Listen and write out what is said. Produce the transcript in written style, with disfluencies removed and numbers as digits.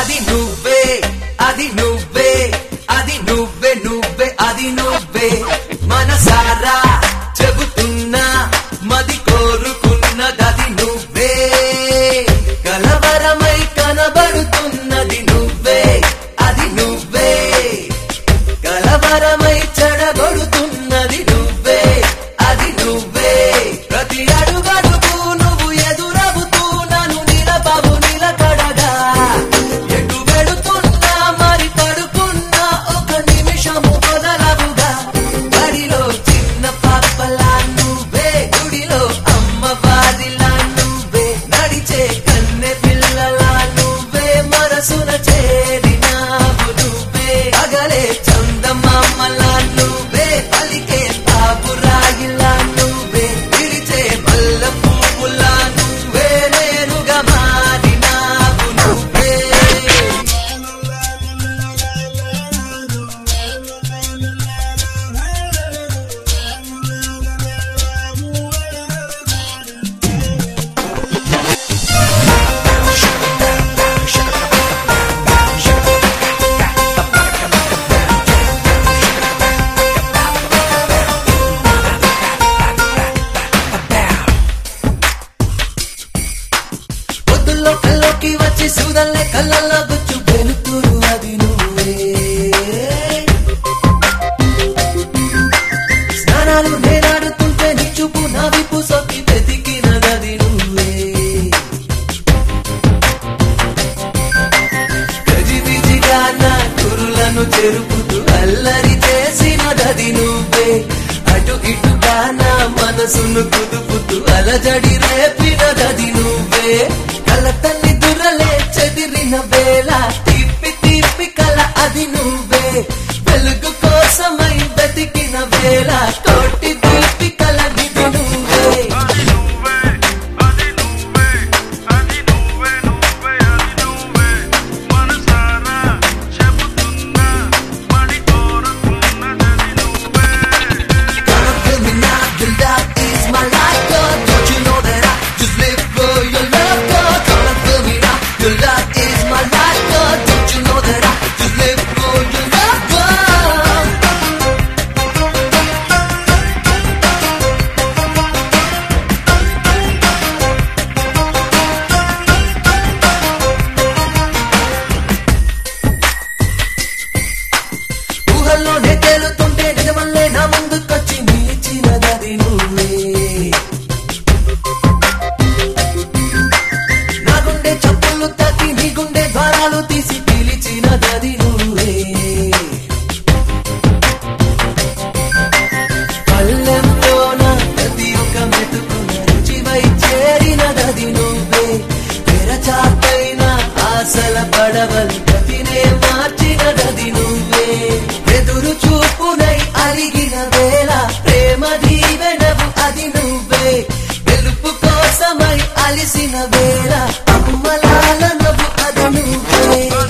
అది నువ్వే అది నువ్వే అది నువ్వే నువ్వే అది నువ్వే మనసారా చెబుతున్నా మది కోరుకున్నది నువ్వే కలవరమై కనబడుతున్నది నువ్వే అది నువ్వే కలవరమై చెడగొడుతున్నది నువ్వే అది నువ్వే ప్రతి అడుగడుగు నువ్వు ఎదురవుతూ నన్ను నిలబవు నిలకడగా ఎటు వెడుతున్నా మరి పడుకున్నా ఒక నిమిషము వదలవుగా బడిలో చిన్న పాపలా నువ్వే గుడిలో అమ్మవారిలా నువ్వే నడిచే కన్నె పిల్లలా నువ్వే మనసున చేరినావు నువ్వే అగలే చందమామలా నువ్వే పలికే పాపురాయిలా నువ్వే విడిచే మల్ల పువ్వులా నువ్వే నేనుగా మారినావు నువ్వే పొద్దుల్లో కల్లోకి వచ్చి సూదల్లే కళ్ళల్లో గుచ్చు వెలుతురు అది నువ్వే స్నానాలు నేనాడుతుంటే నీ చూపు నా విప్పు సొక్కి వెతికినది నువ్వే గజిబిజిగా నా కురులను చెరుపుతూ అల్లరి చేసినది నువ్వే అటు ఇటుగా నా మనసును కుదుపుతూ అలజడి రేపినది నువ్వే కల తల్లి దురలే చెదిరిన వేళ తిప్పి తిప్పి కల అది నువ్వే వెలుగు కోసమై బతికిన వేళ కోటి తిప్పి కల ఇది నువ్వే ఊహల్లోనే తేలుతుంటే నిజమల్లే నా ముందుకొచ్చి నిలిచినది నువ్వే నా గుండె చప్పులు తట్టి నీ గుండె ద్వారాలు తీసి పిలిచినది నువ్వే పల్లెంలోన ప్రతి ఒక్క మెతుకున రుచివై చేరినది నువ్వే తెరచాపైన ఆశల పడవలు గతినే మార్చినది నువ్వే ఎదురు చూపునై అలిగిన వేళ ప్రేమ దీవెనవు అది నువ్వే గెలుపు కోసమై అలిసిన వేళ అమ్మలాల నవ్వు అది నువ్వే